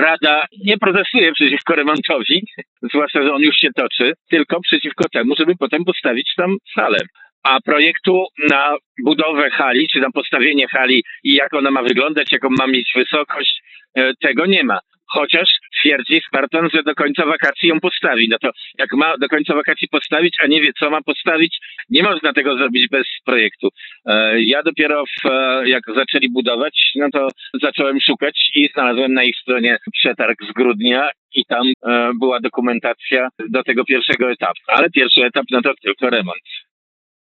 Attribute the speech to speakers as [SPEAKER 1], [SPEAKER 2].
[SPEAKER 1] Rada nie protestuje przeciwko remontowi, zwłaszcza, że on już się toczy, tylko przeciwko temu, żeby potem postawić tam salę. A projektu na budowę hali, czy na postawienie hali i jak ona ma wyglądać, jaką ma mieć wysokość, tego nie ma. Chociaż twierdzi Spartan, że do końca wakacji ją postawi. No to jak ma do końca wakacji postawić, a nie wie, co ma postawić, nie można tego zrobić bez projektu. Ja dopiero jak zaczęli budować, no to zacząłem szukać i znalazłem na ich stronie przetarg z grudnia i tam była dokumentacja do tego pierwszego etapu. Ale pierwszy etap, no to tylko remont.